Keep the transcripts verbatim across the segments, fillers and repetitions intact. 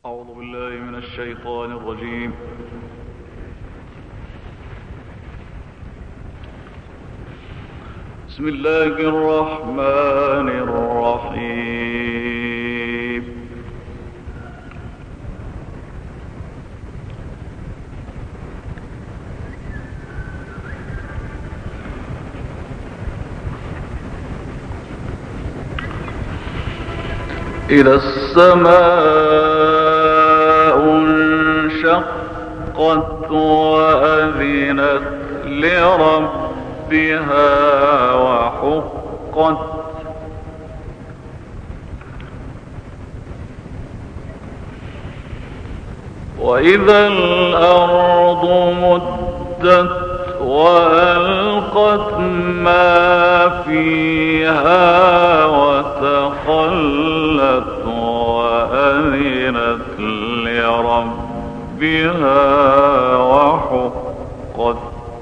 أعوذ بالله من الشيطان الرجيم. بسم الله الرحمن الرحيم. إذا السماء انشقت وأذنت لربها وحقت وإذا الأرض مدت وألقت ما فيها وتخلت وأذنت لربها وحقت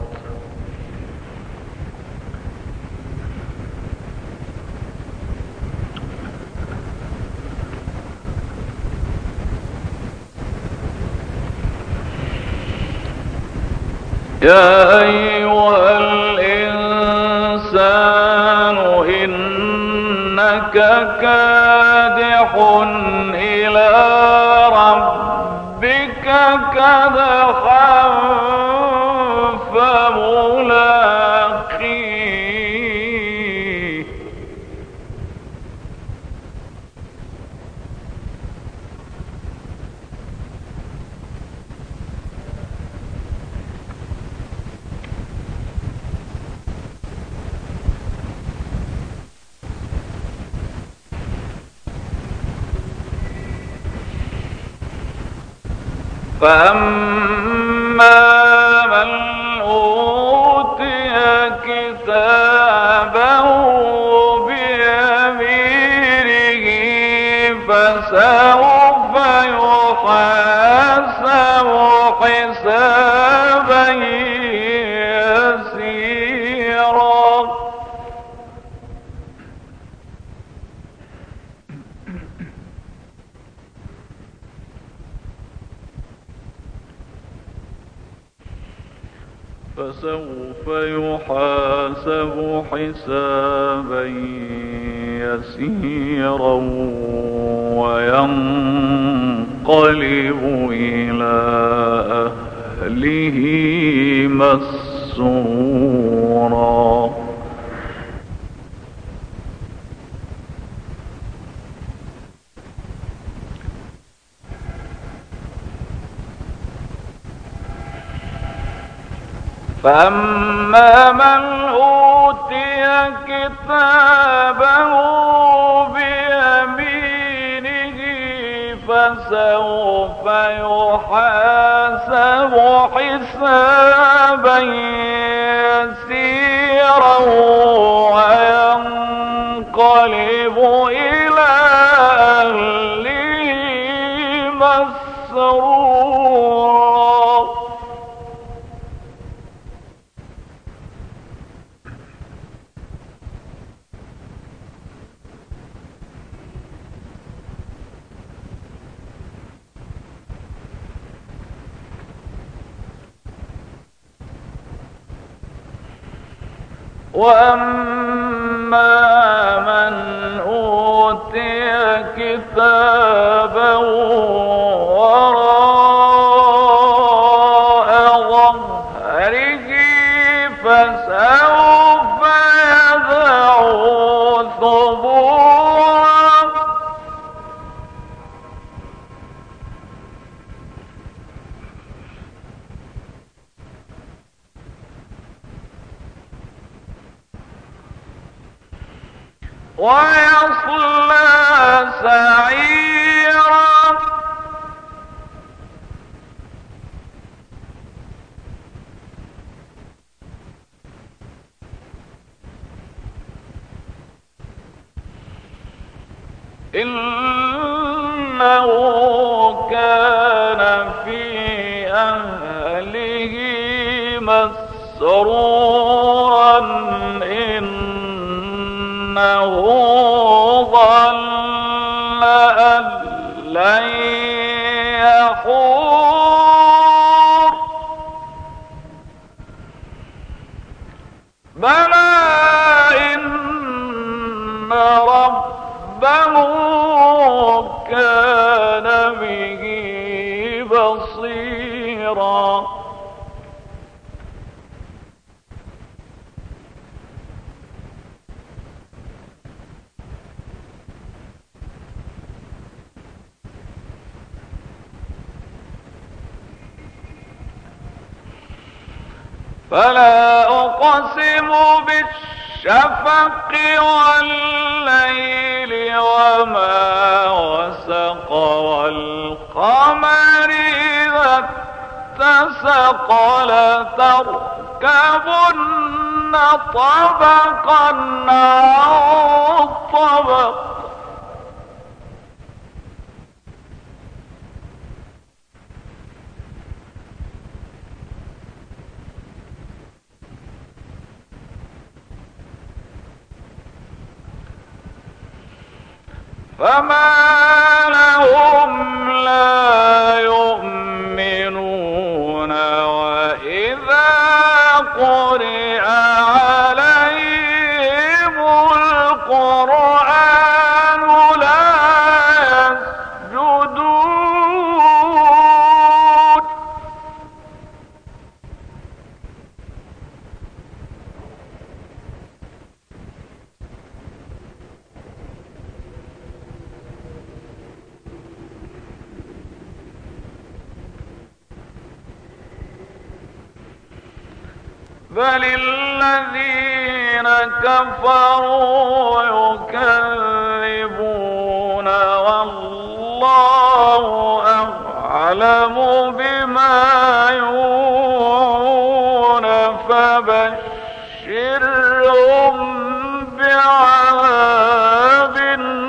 يا أيها الإنسان إنك كادح إلى ربك كدحا فملاقيه فأما من أوتي كتابه بيمينه فسوف يحاسب حسابا يسيرا فسوف يحاسب حسابا يسيرا وينقلب إلى أهله مسرورا فأما من أوتي كتابه بيمينه فسوف يحاسب حسابا يسيرا وينقلب إلى أهله مسرورا وأما من أوتي كتابه وراء ظهره فسوف يدعو ثبورا ويصلى سعيرا إنه كان في أهله مسرورا إنه ظن أن لن يحور بلى إن ربه كان به بصيرا فلا أقسم بالشفق والليل وما وسق والقمر إذا اتسق لتركبن طبقا عن طبق فما لهم لا يؤمنون وإذا قرئ عليهم القرآن لا يسجدون بل الذين كفروا يكذبون والله أعلم بما يوعون فبشرهم بعذاب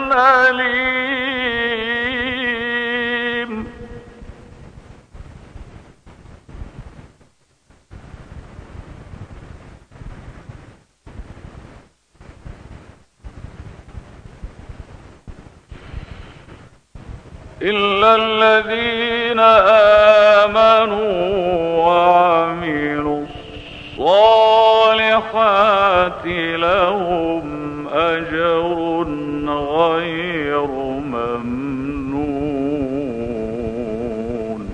أليم إلا الذين آمنوا وعملوا الصالحات لهم أجر غير ممنون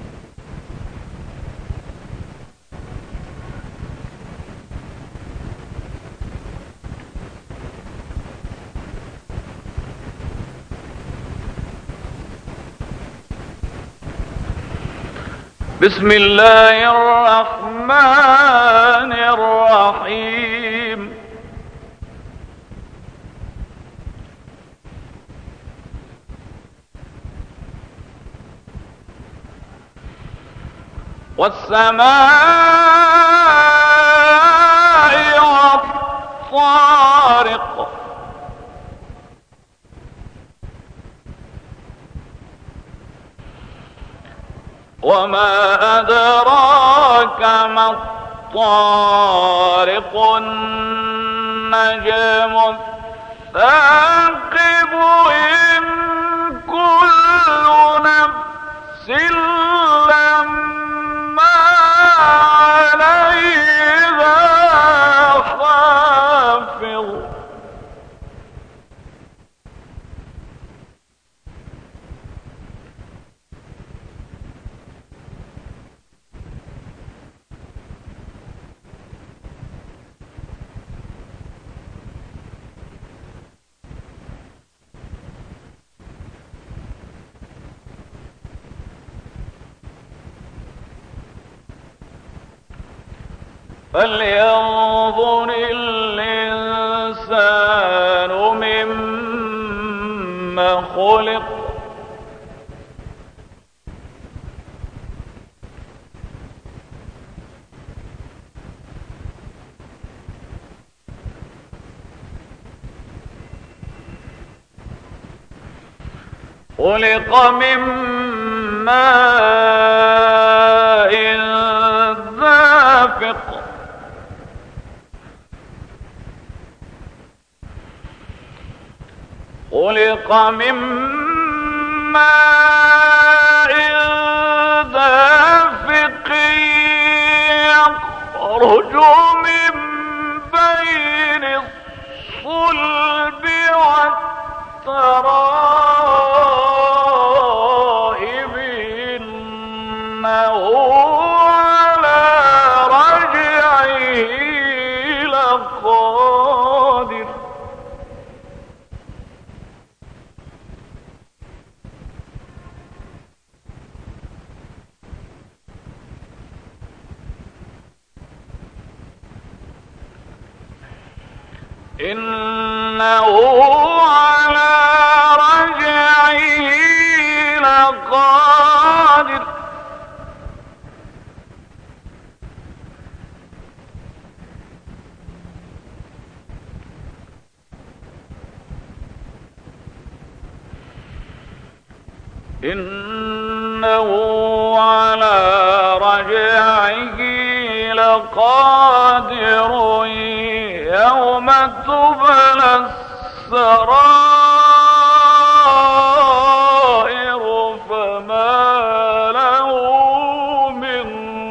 بسم الله الرحمن الرحيم والسماء والطارق وما أدراك ما الطارق النجم الثاقب إن كل نفس لما عليها حافظ فلينظر الإنسان مما خلق خلق من ماء دافق خلق من ماء إنه على رجعه لقادر إنه على رجعه لقادر يوم تبلى السرائر فما له من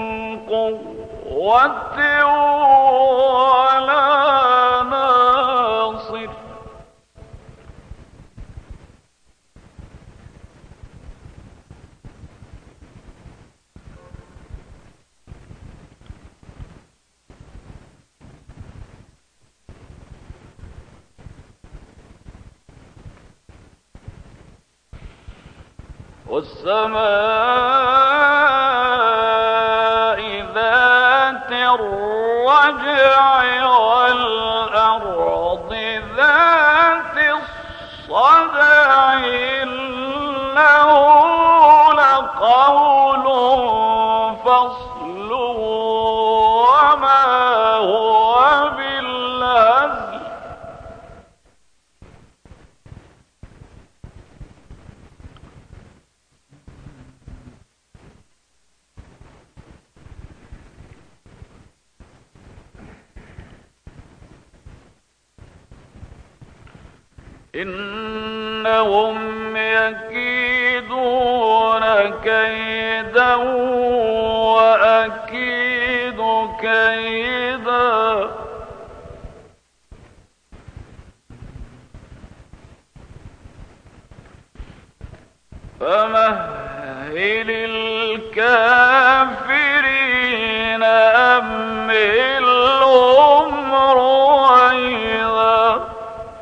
قوة ولا ناصر والسماء ذات الرجع والأرض ذات الصدع إنه لقول فصل وما هو بالهزل إنهم يكيدون كيدا وأكيد كيدا فمهل الكافرين أمهلهم رويدا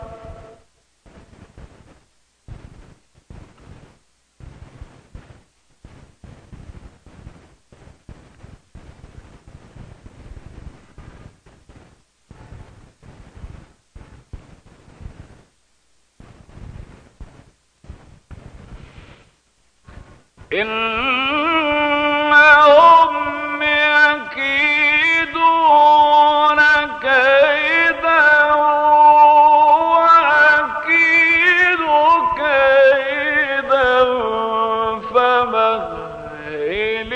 إنهم يكيدون كيدا وأكيد كيدا فمهل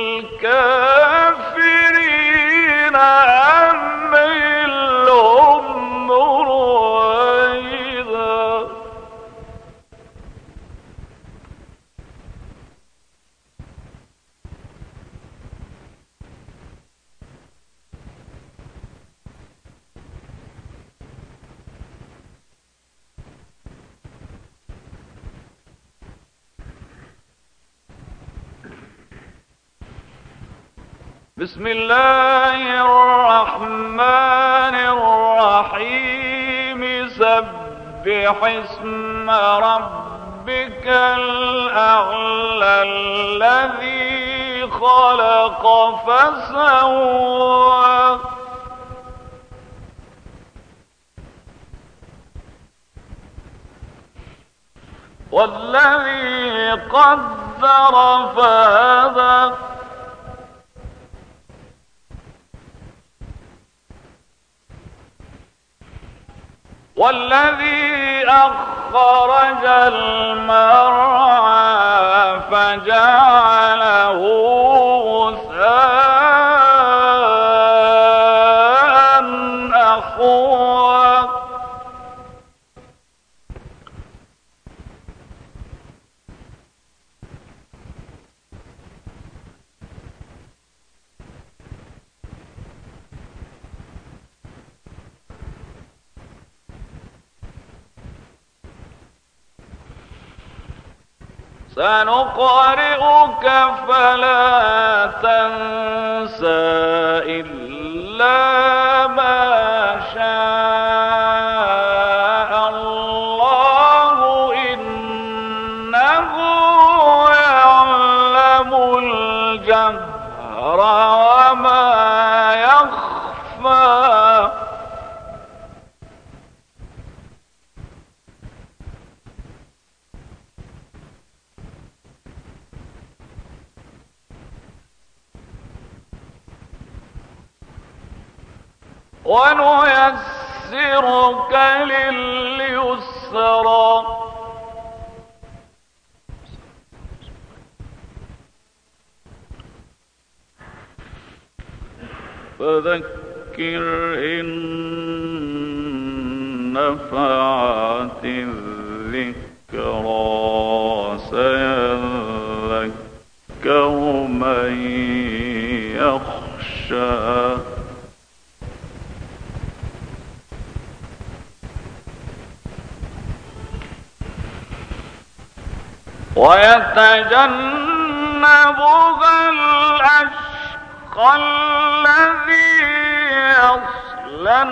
الكافرين أمهلهم رويدا بسم الله الرحمن الرحيم سبح اسم ربك الأعلى الذي خلق فسوى والذي قدر فهدى والذي أخرج المرعى فجعله غثاء أحوى سنقرئك فلا تنسى إلا ما شاء الله إنه يعلم الجهر وما يخفى ونيسرك لليسرى فذكر إن نفعت الذكرى سيذكر من يخشى ويتجنبها الأشقى الذي يصلى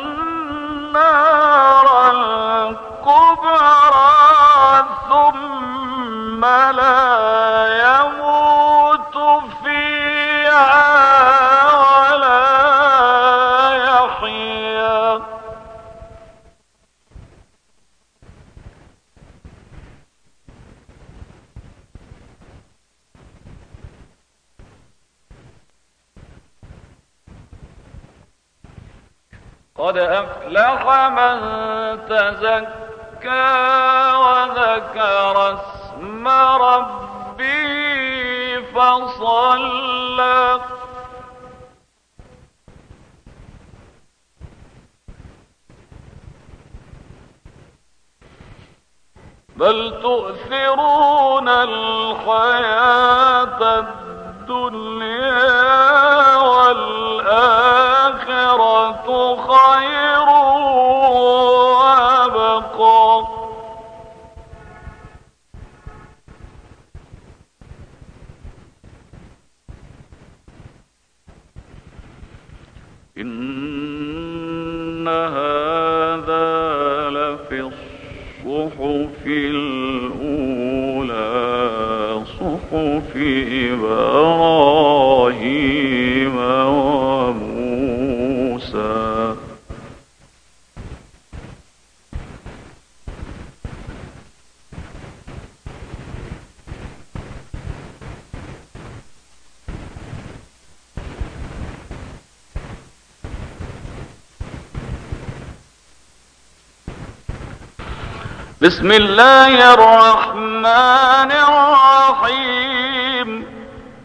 النار الكبرى ثم لا يموت فيها ولا يحيا قد أفلح من تزكى وذكر اسم ربه فصلى بل تؤثرون الحياة الدنيا والآخرة خير وأبقى إن هذا لفي الصحف الأولى صحف إبراهيم وموسى بسم الله الرحمن الرحيم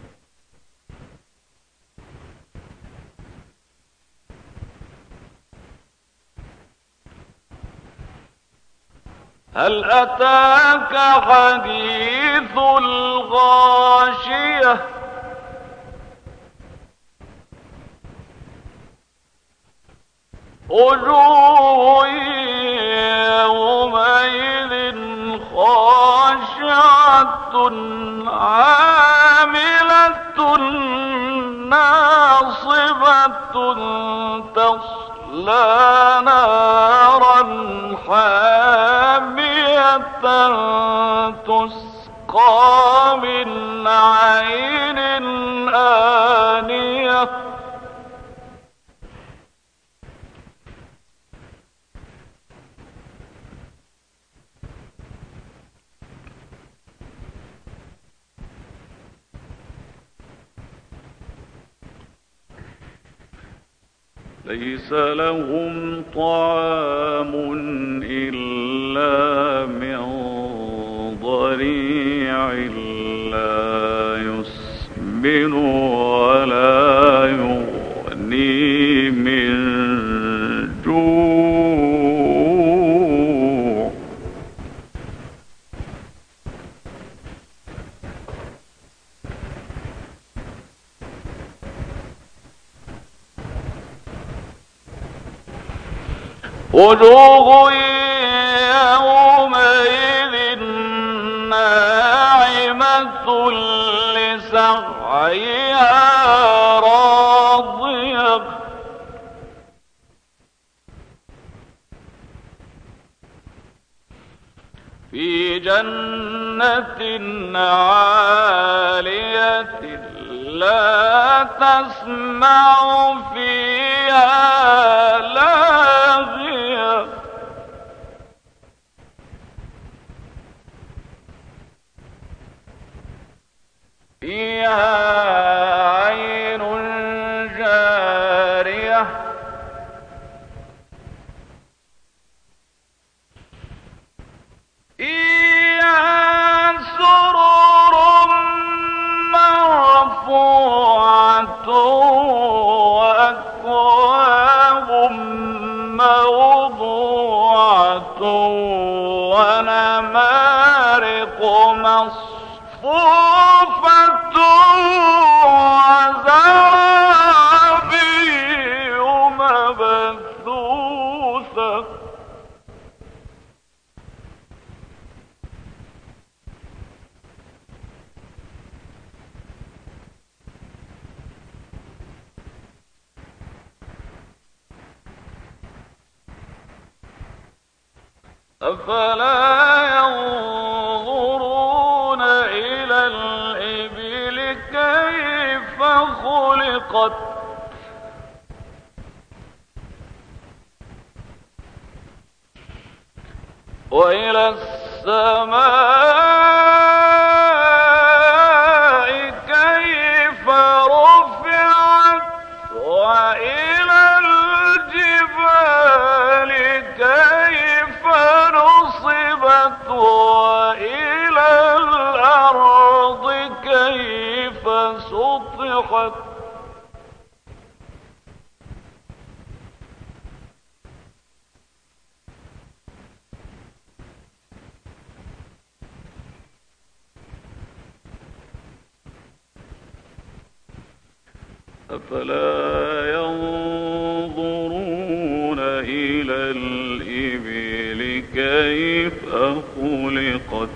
هل أتاك حديث الغاشية وجوه يومئذ خاشعة عاملة ناصبة تصلى نارا حامية تسقى من عين آنية ليس لهم طعام إلا من ضريع لا يسمن ولا يغني من جوع وجوه يومئذ ناعمة لسعيها راضية في جنة عالية لا تسمع فيها لاغية فيها عين جارية وزرابي مبثوثة أفلا ينظرون إلى الإبل كيف خلقت وإلى السماء كيف رفعت وإلى الجبال كيف نصبت وإلى الأرض كيف سطحت أفلا ينظرون إلى الإبل كيف خلقت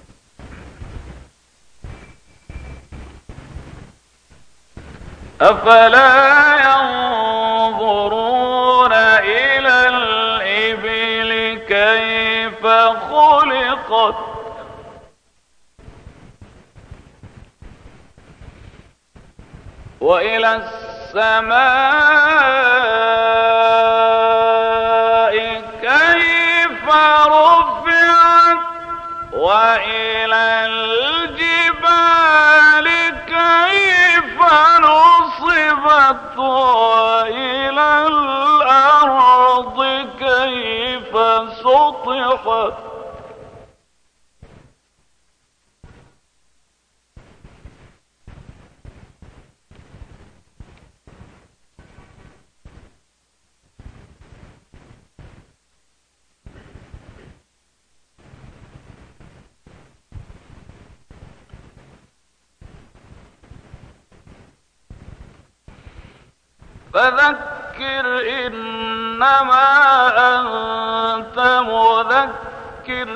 أفلا ينظرون إلى الإبل كيف خلقت وإلى السماء كيف رفعت وإلى الجبال كيف نصبت وإلى الأرض كيف سطحت فذكر إنما أنت مذكر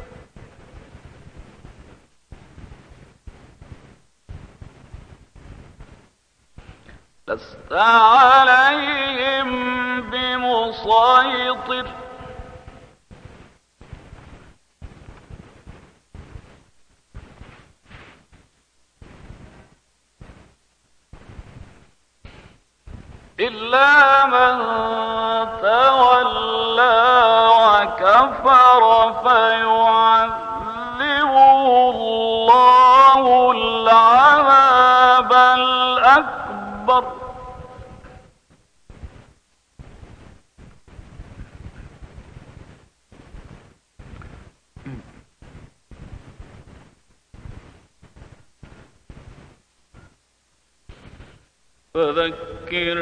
لست عليهم بمسيطر إلا من تولى وكفر فيعذبه الله العذاب الأكبر فذكر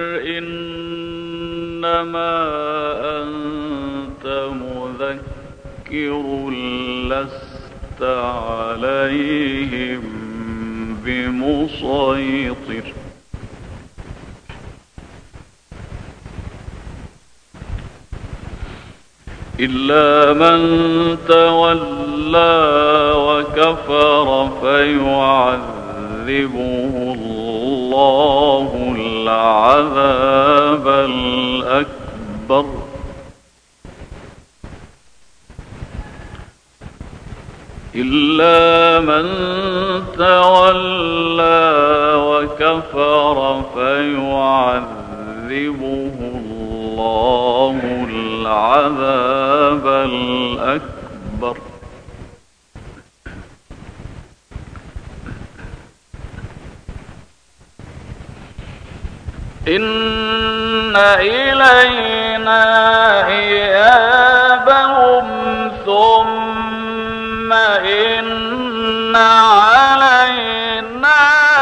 إنما أنت مذكر لست عليهم بمسيطر إلا من تولى وكفر فيعذبه الله العذاب الأكبر إلا من تولى وكفر فيعذبه الله العذاب الأكبر إن إلينا إيابهم ثم إن علينا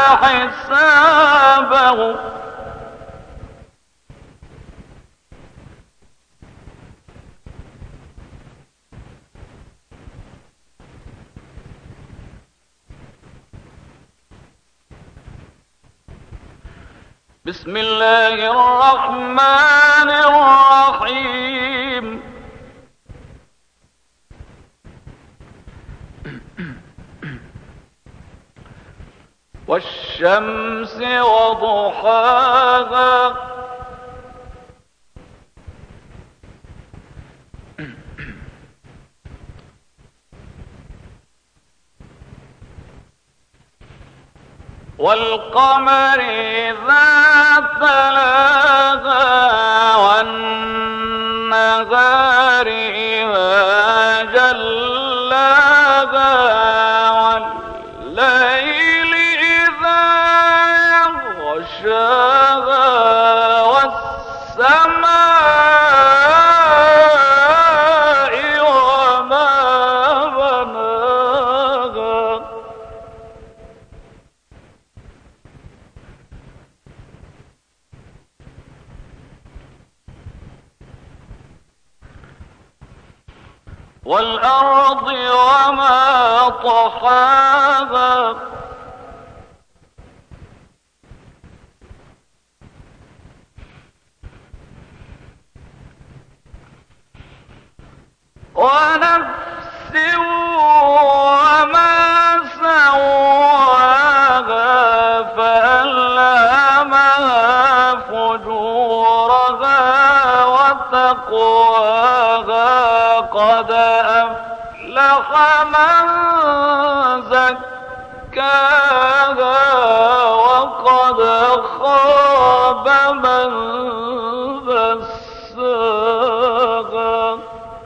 حسابهم بسم الله الرحمن الرحيم والشمس وضحاها والقمر إذا تلاها والنهار إذا جلاها والليل إذا يغشاها والسماء وما بناها والأرض وما طحاها ونفس وما سواها فألهمها فجورها وتقواها قد أفلح من زكاها وقد خاب من دساها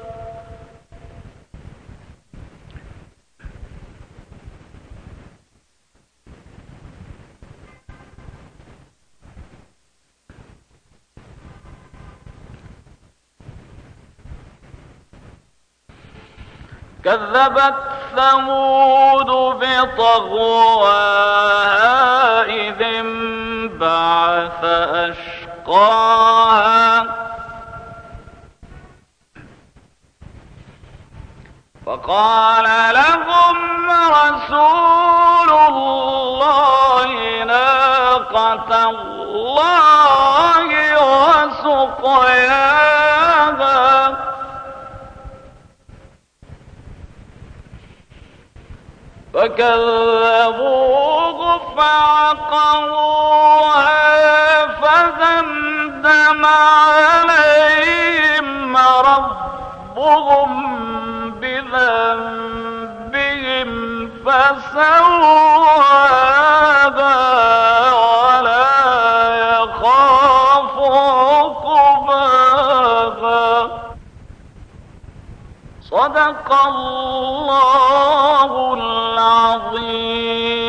كذبت ثمود بطغواها إذ انبعث أشقاها فقال لهم رسول الله ناقة الله وسقياها فكذبوه فعقروها فدمدم عليهم ربهم بذنبهم فسواها ولا يخاف عقباها. صدق الله العظيم.